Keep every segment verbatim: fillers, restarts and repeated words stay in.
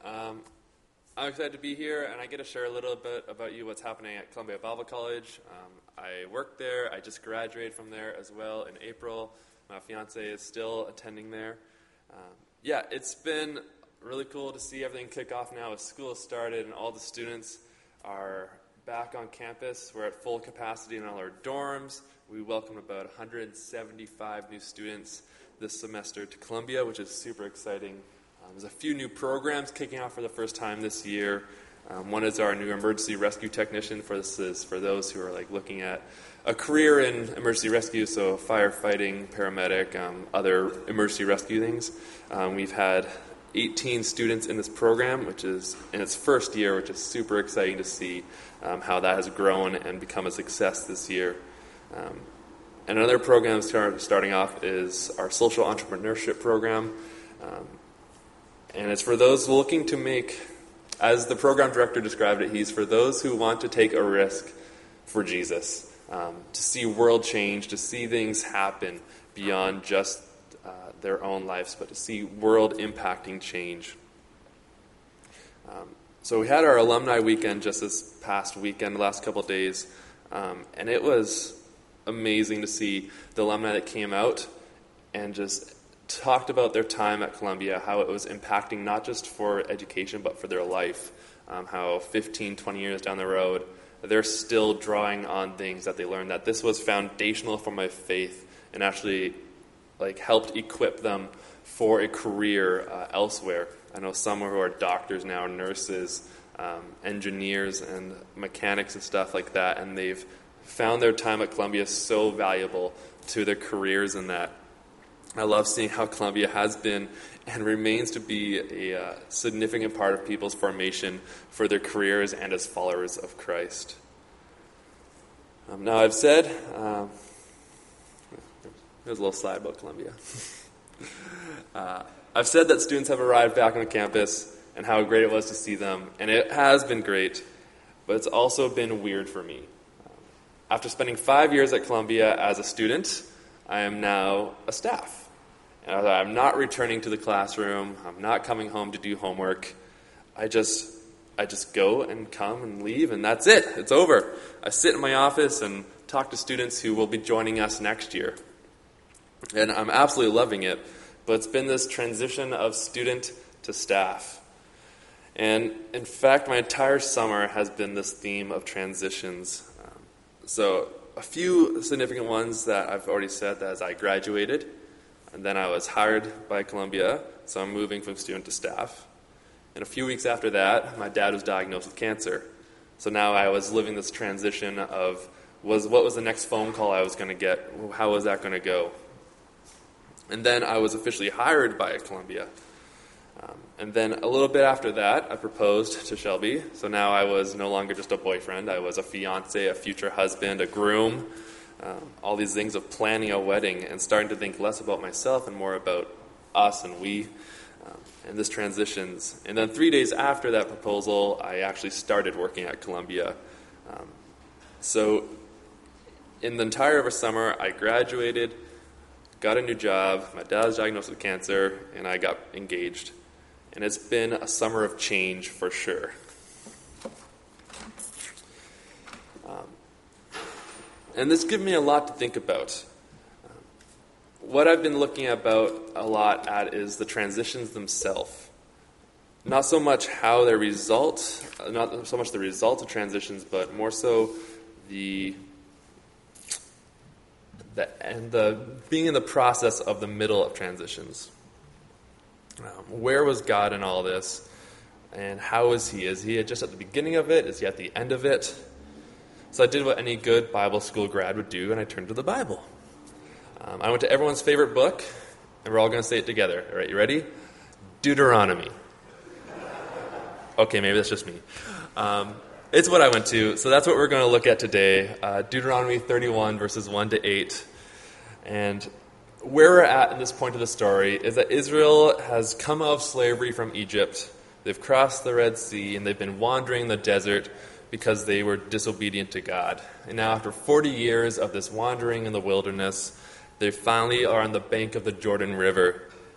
Um, I'm excited to be here, and I get to share a little bit about you, what's happening at Columbia Bible College. Um, I work there. I just graduated from there as well in April. My fiance is still attending there. Um, yeah, it's been really cool to see everything kick off now as school has started and all the students are back on campus. We're at full capacity in all our dorms. We welcomed about one hundred seventy-five new students this semester to Columbia, which is super exciting. Um, there's a few new programs kicking off for the first time this year. Um, one is our new emergency rescue technician. For this is for those who are like looking at a career in emergency rescue, so firefighting, paramedic, um, other emergency rescue things. Um, we've had eighteen students in this program, which is in its first year, which is super exciting to see um, how that has grown and become a success this year. Um, and another program start, starting off is our social entrepreneurship program. Um, and it's for those looking to make, as the program director described it, he's for those who want to take a risk for Jesus, um, to see world change, to see things happen beyond just uh, their own lives, but to see world impacting change. Um, so we had our alumni weekend just this past weekend, the last couple of days, um, and it was amazing to see the alumni that came out and just talked about their time at Columbia, how it was impacting not just for education but for their life, um, how fifteen, twenty years down the road they're still drawing on things that they learned, that this was foundational for my faith and actually like helped equip them for a career uh, elsewhere. I know some who are doctors now, nurses, um, engineers and mechanics and stuff like that, and they've found their time at Columbia so valuable to their careers in that. I love seeing how Columbia has been and remains to be a uh, significant part of people's formation for their careers and as followers of Christ. Um, now, I've said, um, there's a little slide about Columbia. uh, I've said that students have arrived back on campus and how great it was to see them, and it has been great, but it's also been weird for me. After spending five years at Columbia as a student, I am now a staff. And I'm not returning to the classroom. I'm not coming home to do homework. I just I just go and come and leave, and that's it. It's over. I sit in my office and talk to students who will be joining us next year. And I'm absolutely loving it, but it's been this transition of student to staff. And in fact, my entire summer has been this theme of transitions. Um, so a few significant ones that I've already said, that as I graduated, and then I was hired by Columbia, so I'm moving from student to staff. And a few weeks after that, my dad was diagnosed with cancer. So now I was living this transition of was what was the next phone call I was going to get? How was that going to go? And then I was officially hired by Columbia. Um, and then a little bit after that, I proposed to Shelby. So now I was no longer just a boyfriend. I was a fiance, a future husband, a groom. Um, all these things of planning a wedding and starting to think less about myself and more about us and we, um, and this transitions. And then three days after that proposal, I actually started working at Columbia. Um, so in the entire of a summer, I graduated, got a new job, my dad was diagnosed with cancer, and I got engaged. And it's been a summer of change for sure. Um, And this gives me a lot to think about. Um, what I've been looking about a lot at is the transitions themselves. Not so much how they result, not so much the result of transitions, but more so the the and the being in the process of the middle of transitions. Um, where was God in all this, and how is He? Is He just at the beginning of it? Is He at the end of it? So I did what any good Bible school grad would do, and I turned to the Bible. Um, I went to everyone's favorite book, and we're all going to say it together. All right, you ready? Deuteronomy. Okay, maybe that's just me. Um, it's what I went to, so that's what we're going to look at today. Uh, Deuteronomy thirty-one, verses one to eight. And where we're at in this point of the story is that Israel has come out of slavery from Egypt. They've crossed the Red Sea, and they've been wandering in the desert because they were disobedient to God. And now after forty years of this wandering in the wilderness, they finally are on the bank of the Jordan River.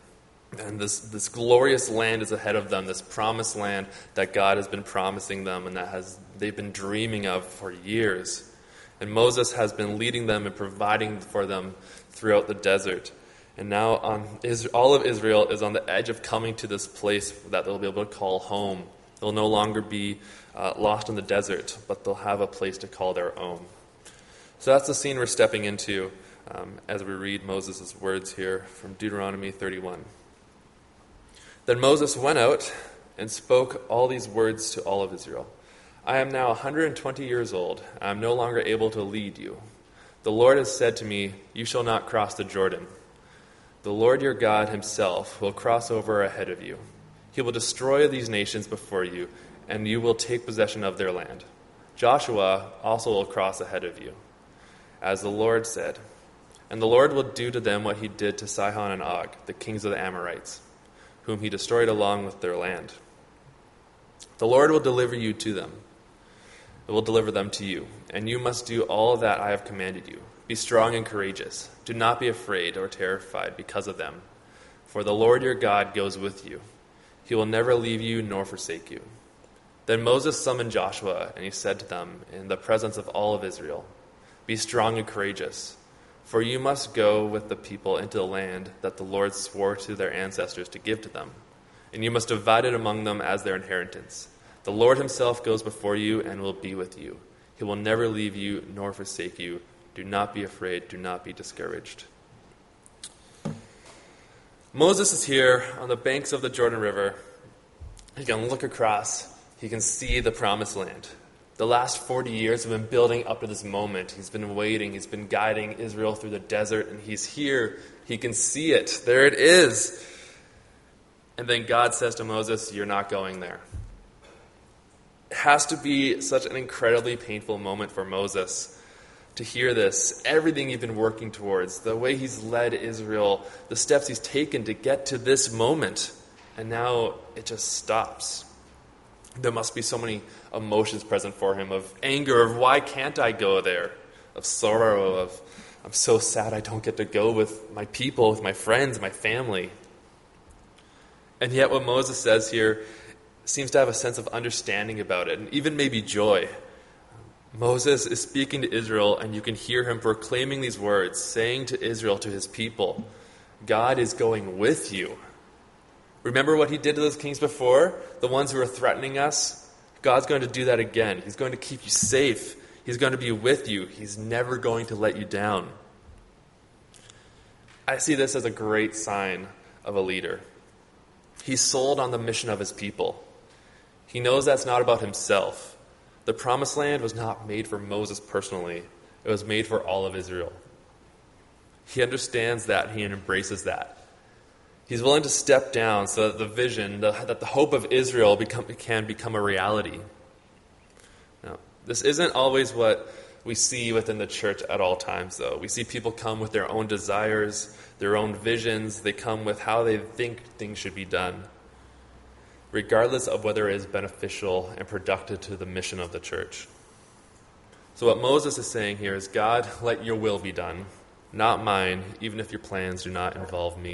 And this, this glorious land is ahead of them, this promised land that God has been promising them and that has they've been dreaming of for years. And Moses has been leading them and providing for them throughout the desert. And now um, all of Israel is on the edge of coming to this place that they'll be able to call home. They'll no longer be uh, lost in the desert, but they'll have a place to call their own. So that's the scene we're stepping into um, as we read Moses' words here from Deuteronomy thirty-one. Then Moses went out and spoke all these words to all of Israel. I am now one hundred twenty years old. I am no longer able to lead you. The Lord has said to me, you shall not cross the Jordan. The Lord your God himself will cross over ahead of you. He will destroy these nations before you, and you will take possession of their land. Joshua also will cross ahead of you, as the Lord said. And the Lord will do to them what he did to Sihon and Og, the kings of the Amorites, whom he destroyed along with their land. The Lord will deliver you to them. It will deliver them to you, and you must do all that I have commanded you. Be strong and courageous. Do not be afraid or terrified because of them, for the Lord your God goes with you. He will never leave you nor forsake you. Then Moses summoned Joshua, and he said to them in the presence of all of Israel, be strong and courageous, for you must go with the people into the land that the Lord swore to their ancestors to give to them, and you must divide it among them as their inheritance. The Lord himself goes before you and will be with you. He will never leave you nor forsake you. Do not be afraid. Do not be discouraged. Moses is here on the banks of the Jordan River. He can look across. He can see the promised land. The last forty years have been building up to this moment. He's been waiting. He's been guiding Israel through the desert, and he's here. He can see it. There it is. And then God says to Moses, you're not going there. It has to be such an incredibly painful moment for Moses to hear this, everything he's been working towards, the way he's led Israel, the steps he's taken to get to this moment, and now it just stops. There must be so many emotions present for him, of anger, of why can't I go there, of sorrow, of I'm so sad I don't get to go with my people, with my friends, my family. And yet what Moses says here seems to have a sense of understanding about it, and even maybe joy. Moses is speaking to Israel, and you can hear him proclaiming these words, saying to Israel, to his people, God is going with you. Remember what he did to those kings before? The ones who were threatening us? God's going to do that again. He's going to keep you safe. He's going to be with you. He's never going to let you down. I see this as a great sign of a leader. He's sold on the mission of his people. He knows that's not about himself. The promised land was not made for Moses personally. It was made for all of Israel. He understands that. He embraces that. He's willing to step down so that the vision, the, that the hope of Israel become, can become a reality. Now, this isn't always what we see within the church at all times, though. We see people come with their own desires, their own visions. They come with how they think things should be done, regardless of whether it is beneficial and productive to the mission of the church. So what Moses is saying here is, God, let your will be done, not mine, even if your plans do not involve me.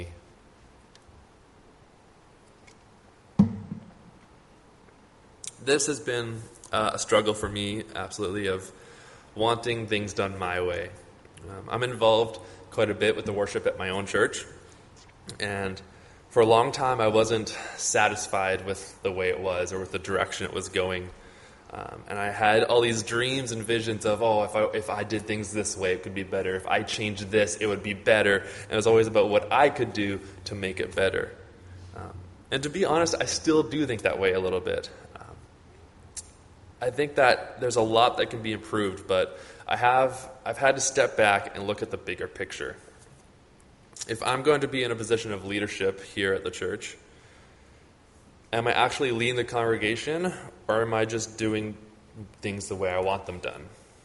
This has been uh, a struggle for me, absolutely, of wanting things done my way. Um, I'm involved quite a bit with the worship at my own church, and for a long time I wasn't satisfied with the way it was or with the direction it was going. Um, and I had all these dreams and visions of, oh, if I, if I did things this way, it could be better. If I changed this, it would be better. And it was always about what I could do to make it better. Um, and to be honest, I still do think that way a little bit. Um, I think that there's a lot that can be improved, but I have, I've had to step back and look at the bigger picture. If I'm going to be in a position of leadership here at the church, am I actually leading the congregation, or am I just doing things the way I want them done?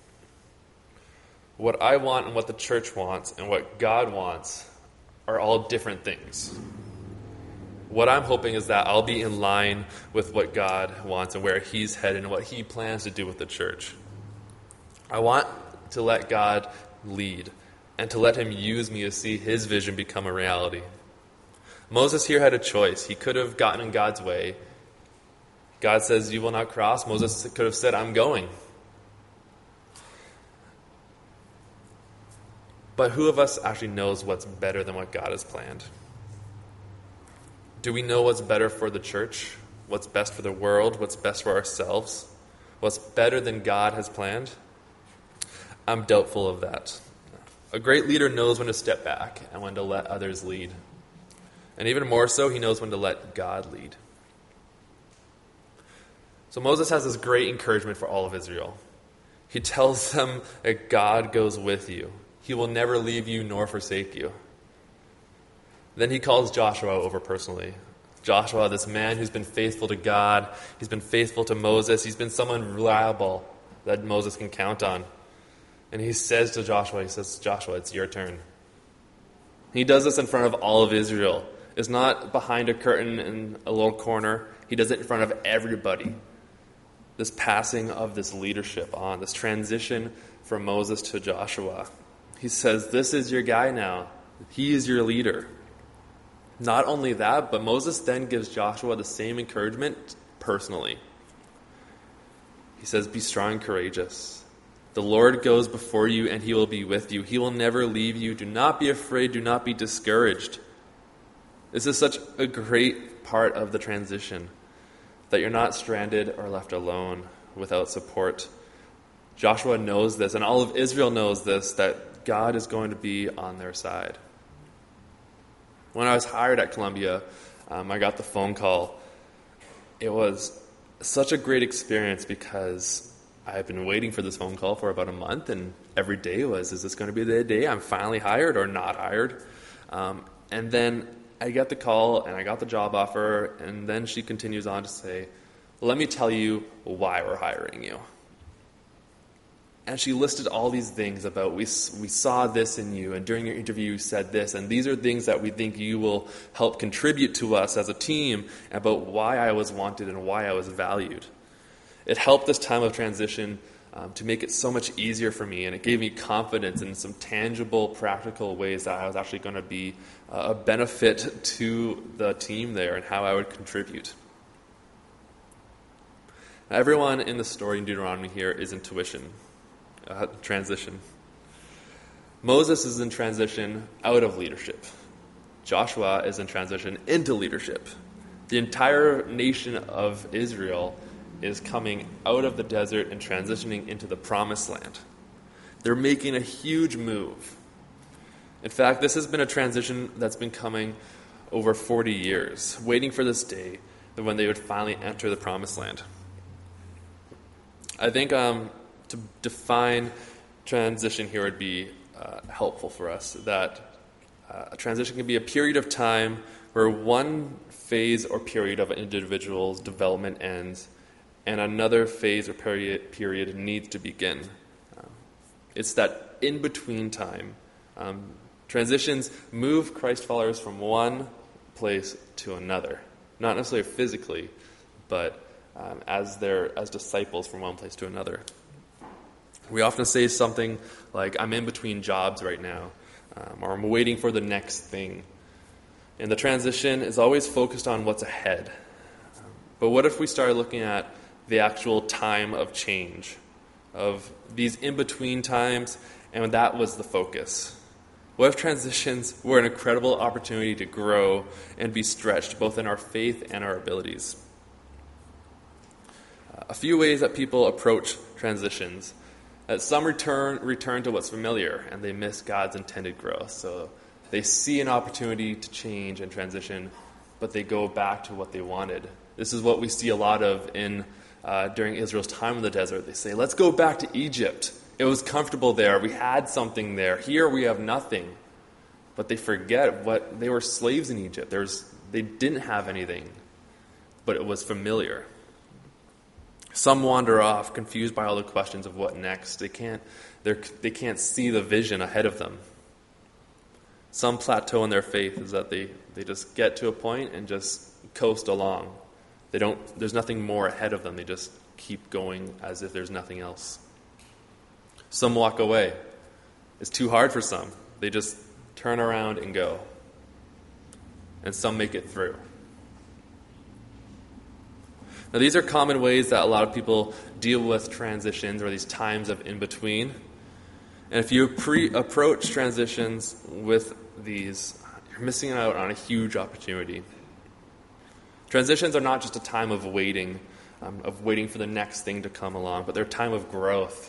What I want and what the church wants and what God wants are all different things. What I'm hoping is that I'll be in line with what God wants and where He's headed and what He plans to do with the church. I want to let God lead and to let Him use me to see His vision become a reality. Moses here had a choice. He could have gotten in God's way. God says, you will not cross. Moses could have said, I'm going. But who of us actually knows what's better than what God has planned? Do we know what's better for the church? What's best for the world? What's best for ourselves? What's better than God has planned? I'm doubtful of that. A great leader knows when to step back and when to let others lead. And even more so, he knows when to let God lead. So Moses has this great encouragement for all of Israel. He tells them that God goes with you. He will never leave you nor forsake you. Then he calls Joshua over personally. Joshua, this man who's been faithful to God, he's been faithful to Moses, he's been someone reliable that Moses can count on. And he says to Joshua, he says, Joshua, it's your turn. He does this in front of all of Israel. It's not behind a curtain in a little corner. He does it in front of everybody. This passing of this leadership on, this transition from Moses to Joshua. He says, this is your guy now. He is your leader. Not only that, but Moses then gives Joshua the same encouragement personally. He says, be strong and courageous. The Lord goes before you and he will be with you. He will never leave you. Do not be afraid. Do not be discouraged. This is such a great part of the transition, that you're not stranded or left alone without support. Joshua knows this, and all of Israel knows this, that God is going to be on their side. When I was hired at Columbia, um, I got the phone call. It was such a great experience because I had been waiting for this phone call for about a month, and every day was, is this going to be the day I'm finally hired or not hired? Um, and then I get the call, and I got the job offer, and then she continues on to say, let me tell you why we're hiring you. And she listed all these things about, we, we saw this in you, and during your interview you said this, and these are things that we think you will help contribute to us as a team, about why I was wanted and why I was valued. It helped this time of transition um, to make it so much easier for me, and it gave me confidence in some tangible, practical ways that I was actually going to be uh, a benefit to the team there and how I would contribute. Now, everyone in the story in Deuteronomy here is in tuition, uh, transition. Moses is in transition out of leadership. Joshua is in transition into leadership. The entire nation of Israel is coming out of the desert and transitioning into the promised land. They're making a huge move. In fact, this has been a transition that's been coming over forty years, waiting for this day when they would finally enter the promised land. I think um, to define transition here would be uh, helpful for us, that uh, a transition can be a period of time where one phase or period of an individual's development ends and another phase or period, period needs to begin. Um, it's that in-between time. Um, transitions move Christ followers from one place to another. Not necessarily physically, but um, as their as disciples from one place to another. We often say something like, I'm in between jobs right now, um, or I'm waiting for the next thing. And the transition is always focused on what's ahead. Um, but what if we started looking at the actual time of change, of these in-between times, and that was the focus? What if transitions were an incredible opportunity to grow and be stretched, both in our faith and our abilities? Uh, a few ways that people approach transitions. That some return return to what's familiar, and they miss God's intended growth. So they see an opportunity to change and transition, but they go back to what they wanted. This is what we see a lot of in Uh, during Israel's time in the desert. They say, let's go back to Egypt. It was comfortable there. We had something there. Here we have nothing. But they forget what they were slaves in Egypt. There's, they didn't have anything, but it was familiar. Some wander off, confused by all the questions of what next. They can't, they're, they can't see the vision ahead of them. Some plateau in their faith is that they, they just get to a point and just coast along. They don't, there's nothing more ahead of them. They just keep going as if there's nothing else. Some walk away. It's too hard for some. They just turn around and go. and some make it through. Now, these are common ways that a lot of people deal with transitions or these times of in-between. And if you pre- approach transitions with these, you're missing out on a huge opportunity. Transitions are not just a time of waiting, um, of waiting for the next thing to come along, but they're a time of growth.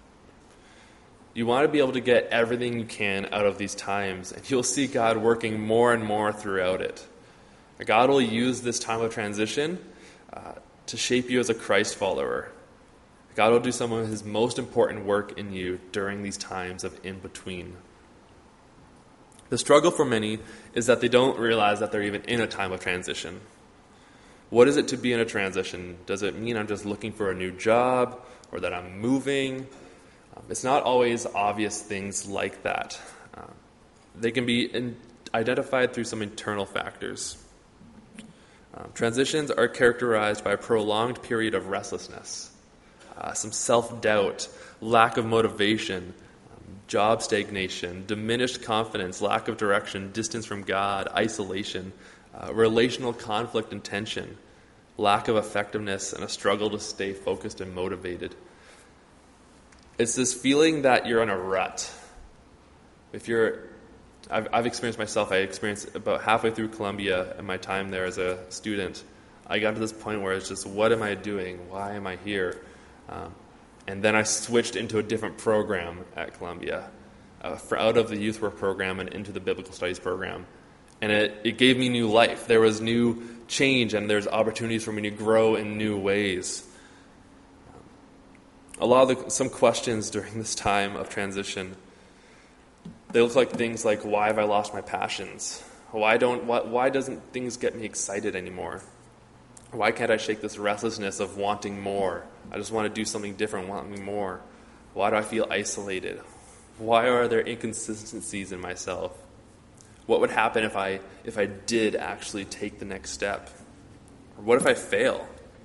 You want to be able to get everything you can out of these times, and you'll see God working more and more throughout it. God will use this time of transition uh, to shape you as a Christ follower. God will do some of his most important work in you during these times of in-between. The struggle for many is that they don't realize that they're even in a time of transition. What is it to be in a transition? Does it mean I'm just looking for a new job or that I'm moving? Um, it's not always obvious things like that. Um, they can be in, identified through some internal factors. Um, transitions are characterized by a prolonged period of restlessness, uh, some self-doubt, lack of motivation, um, job stagnation, diminished confidence, lack of direction, distance from God, isolation, uh, relational conflict and tension, lack of effectiveness, and a struggle to stay focused and motivated. It's this feeling that you're in a rut. If you're I've, I've experienced myself, I experienced about halfway through Columbia in my time there as a student, I got to this point where it's just, what am I doing? Why am I here? Um, and then I switched into a different program at Columbia, uh, for out of the youth work program and into the biblical studies program. And it, it gave me new life. There was new change, and there's opportunities for me to grow in new ways. Um, a lot of the, some questions during this time of transition, they look like things like, why have I lost my passions? Why don't why, why doesn't things get me excited anymore? Why can't I shake this restlessness of wanting more? I just want to do something different, wanting more. Why do I feel isolated? Why are there inconsistencies in myself? What would happen if I if I did actually take the next step? Or what if I fail?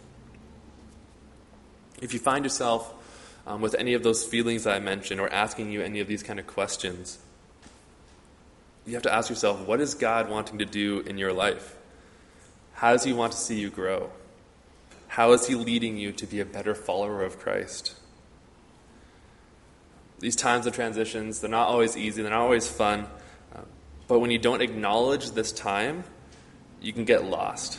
If you find yourself um, with any of those feelings that I mentioned, or asking you any of these kind of questions, you have to ask yourself, what is God wanting to do in your life? How does he want to see you grow? How is he leading you to be a better follower of Christ? These times of transitions, they're not always easy, they're not always fun, uh, but when you don't acknowledge this time, you can get lost.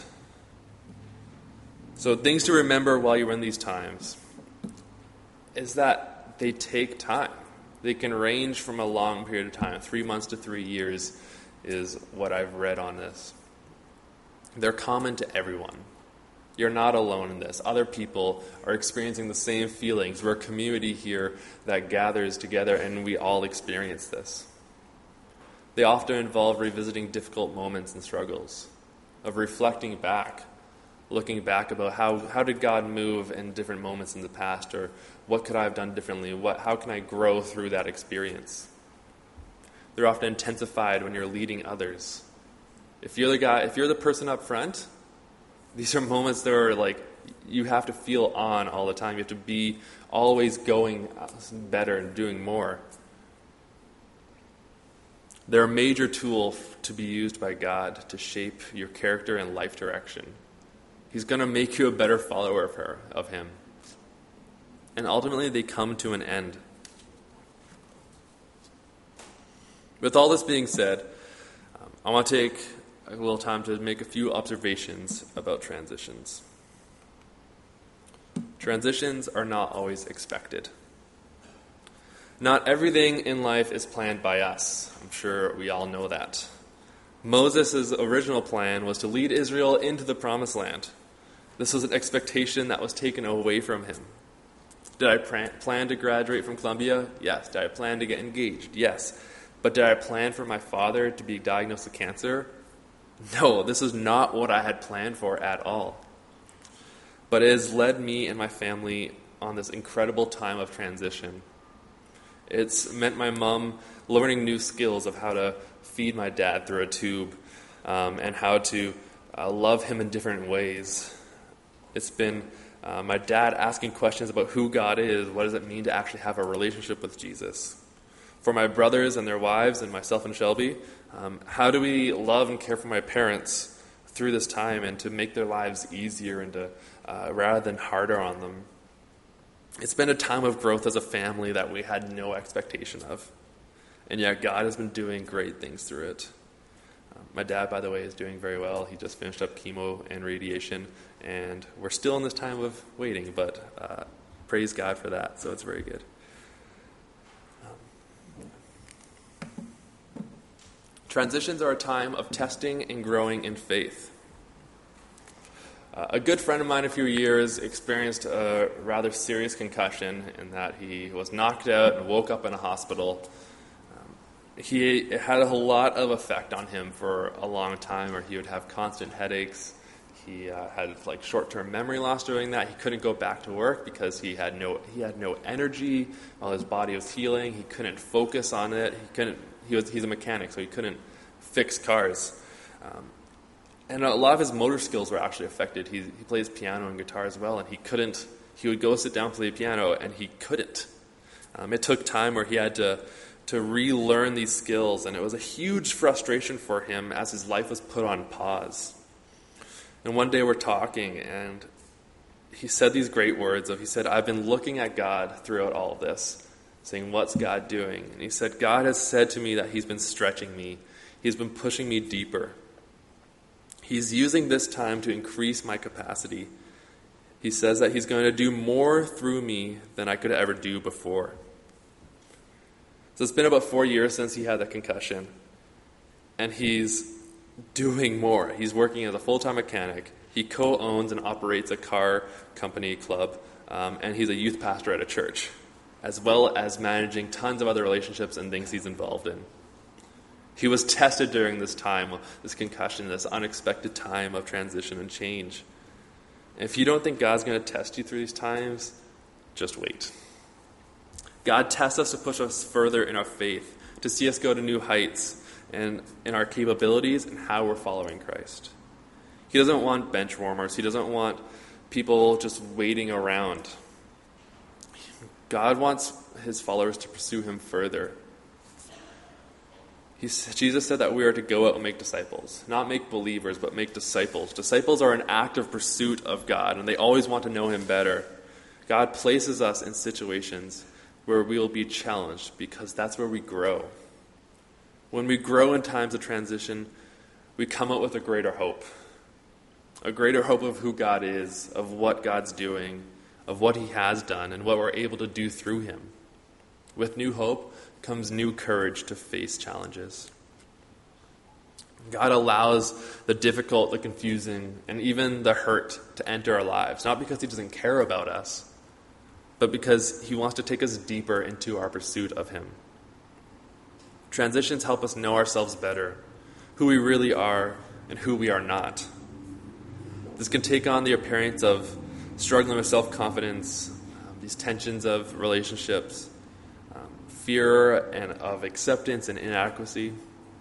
So things to remember while you're in these times is that they take time. They can range from a long period of time. Three months to three years is what I've read on this. They're common to everyone. You're not alone in this. Other people are experiencing the same feelings. We're a community here that gathers together, and we all experience this. They often involve revisiting difficult moments and struggles, of reflecting back, looking back about how, how did God move in different moments in the past, or what could I have done differently? What, how can I grow through that experience? They're often intensified when you're leading others. If you're the guy, if you're the person up front, these are moments that are like, you have to feel on all the time. You have to be always going better and doing more. They're a major tool to be used by God to shape your character and life direction. He's going to make you a better follower of her, of him. And ultimately, they come to an end. With all this being said, um, I want to take a little time to make a few observations about transitions. Transitions are not always expected. Not everything in life is planned by us. I'm sure we all know that. Moses' original plan was to lead Israel into the promised land. This was an expectation that was taken away from him. Did I plan to graduate from Columbia? Yes. Did I plan to get engaged? Yes. But did I plan for my father to be diagnosed with cancer? No, this is not what I had planned for at all. But it has led me and my family on this incredible time of transition. It's meant my mom learning new skills of how to feed my dad through a tube, um, and how to uh, love him in different ways. It's been uh, my dad asking questions about who God is, what does it mean to actually have a relationship with Jesus. For my brothers and their wives and myself and Shelby, Um, how do we love and care for my parents through this time and to make their lives easier and to uh, rather than harder on them? It's been a time of growth as a family that we had no expectation of. And yet God has been doing great things through it. Um, my dad, by the way, is doing very well. He just finished up chemo and radiation. And we're still in this time of waiting, but uh, praise God for that. So it's very good. Um, transitions are a time of testing and growing in faith. Uh, a good friend of mine a few years experienced a rather serious concussion in that he was knocked out and woke up in a hospital. Um, he it had a lot of effect on him for a long time, where he would have constant headaches. He uh, had like short-term memory loss during that. He couldn't go back to work because he had no he had no energy while his body was healing. He couldn't focus on it. He couldn't. He was he's a mechanic, so he couldn't fix cars. Um, And a lot of his motor skills were actually affected. He, he plays piano and guitar as well, and he couldn't, he would go sit down and play the piano, and he couldn't. Um, it took time where he had to, to relearn these skills, and it was a huge frustration for him as his life was put on pause. And one day we're talking, and he said these great words of, he said, I've been looking at God throughout all of this, saying, what's God doing? And he said, God has said to me that he's been stretching me. He's been pushing me deeper. He's using this time to increase my capacity. He says that he's going to do more through me than I could ever do before. So it's been about four years since he had that concussion. And he's doing more. He's working as a full-time mechanic. He co-owns and operates a car company club. Um, and he's a youth pastor at a church, as well as managing tons of other relationships and things he's involved in. He was tested during this time, this concussion, this unexpected time of transition and change. And if you don't think God's going to test you through these times, just wait. God tests us to push us further in our faith, to see us go to new heights and in our capabilities and how we're following Christ. He doesn't want bench warmers. He doesn't want people just waiting around. God wants his followers to pursue him further. He's, Jesus said that we are to go out and make disciples. Not make believers, but make disciples. Disciples are an active pursuit of God, and they always want to know him better. God places us in situations where we will be challenged because that's where we grow. When we grow in times of transition, we come out with a greater hope. A greater hope of who God is, of what God's doing, of what he has done, and what we're able to do through him. With new hope comes new courage to face challenges. God allows the difficult, the confusing, and even the hurt to enter our lives, not because he doesn't care about us, but because he wants to take us deeper into our pursuit of him. Transitions help us know ourselves better, who we really are and who we are not. This can take on the appearance of struggling with self-confidence, um, these tensions of relationships, fear and of acceptance and inadequacy.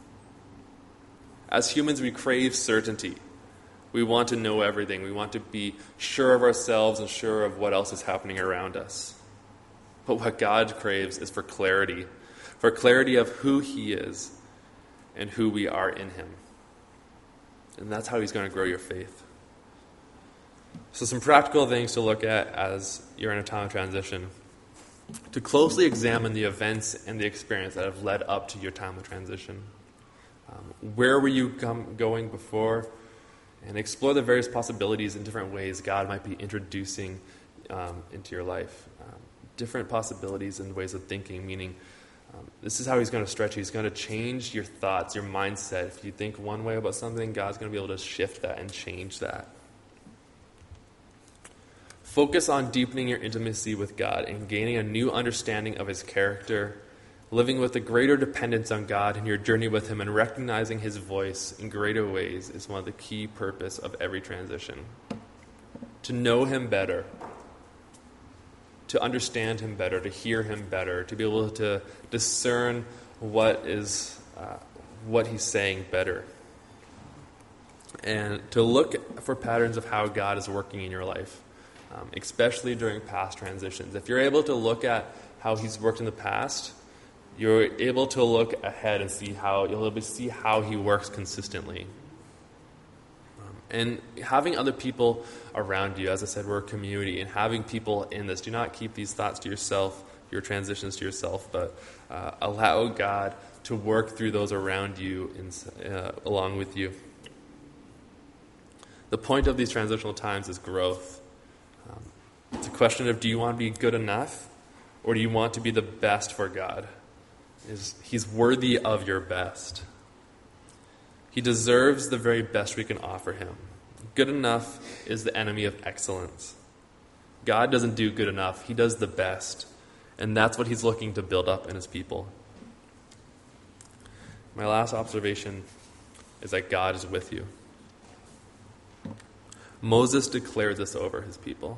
As humans, we crave certainty. We want to know everything. We want to be sure of ourselves and sure of what else is happening around us. But what God craves is for clarity, for clarity of who he is and who we are in him. And that's how he's going to grow your faith. So some practical things to look at as you're in a time of transition. To closely examine the events and the experience that have led up to your time of transition. Um, where were you com- going before? And explore the various possibilities in different ways God might be introducing um, into your life. Um, different possibilities and ways of thinking, meaning um, this is how he's going to stretch you. He's going to change your thoughts, your mindset. If you think one way about something, God's going to be able to shift that and change that. Focus on deepening your intimacy with God and gaining a new understanding of his character, living with a greater dependence on God in your journey with him, and recognizing his voice in greater ways is one of the key purpose of every transition. To know him better, to understand him better, to hear him better, to be able to discern what is uh, what he's saying better, and to look for patterns of how God is working in your life. Um, especially during past transitions. If you're able to look at how he's worked in the past, You're able to look ahead and see how, you'll able to see how he works consistently. Um, and having other people around you, as I said, we're a community, and having people in this, do not keep these thoughts to yourself, your transitions to yourself, but uh, allow God to work through those around you in, uh, along with you. The point of these transitional times is growth. Um, it's a question of, do you want to be good enough, or do you want to be the best for God? Is He's worthy of your best. He deserves the very best we can offer him. Good enough is the enemy of excellence. God doesn't do good enough. He does the best. And that's what he's looking to build up in his people. My last observation is that God is with you. Moses declared this over his people.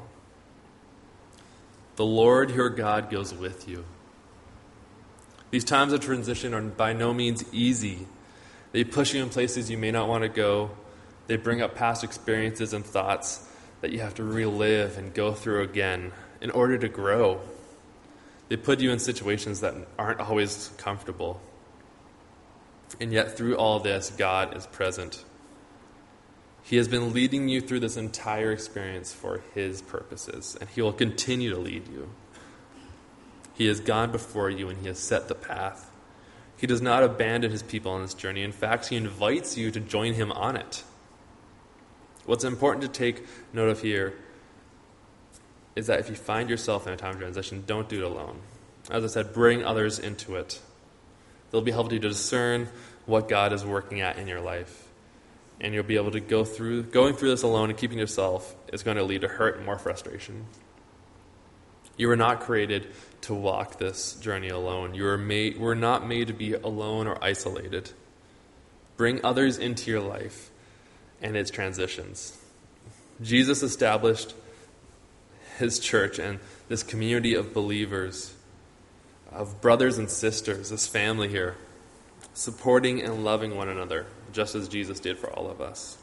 The Lord your God goes with you. These times of transition are by no means easy. They push you in places you may not want to go. They bring up past experiences and thoughts that you have to relive and go through again in order to grow. They put you in situations that aren't always comfortable. And yet through all this, God is present. He has been leading you through this entire experience for his purposes, and he will continue to lead you. He has gone before you, and he has set the path. He does not abandon his people on this journey. In fact, he invites you to join him on it. What's important to take note of here is that if you find yourself in a time of transition, don't do it alone. As I said, bring others into it. They'll be helping you to discern what God is working at in your life. And you'll be able to go through, going through this alone and keeping yourself is going to lead to hurt and more frustration. You were not created to walk this journey alone. You were made, we're not made to be alone or isolated. Bring others into your life and its transitions. Jesus established his church and this community of believers, of brothers and sisters, this family here, supporting and loving one another, just as Jesus did for all of us.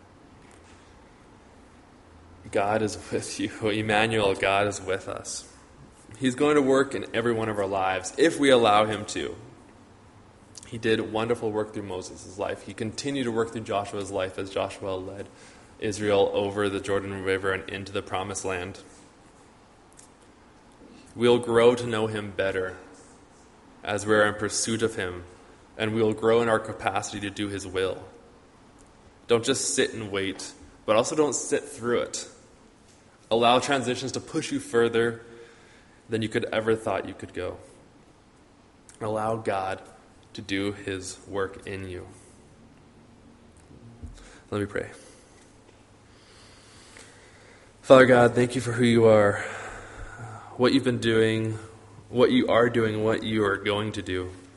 God is with you. Emmanuel, God is with us. He's going to work in every one of our lives if we allow him to. He did wonderful work through Moses' life. He continued to work through Joshua's life as Joshua led Israel over the Jordan River and into the Promised Land. We'll grow to know him better as we're in pursuit of him, and we'll grow in our capacity to do his will. Don't just sit and wait, but also don't sit through it. Allow transitions to push you further than you could ever thought you could go. Allow God to do his work in you. Let me pray. Father God, thank you for who you are, what you've been doing, what you are doing, what you are going to do.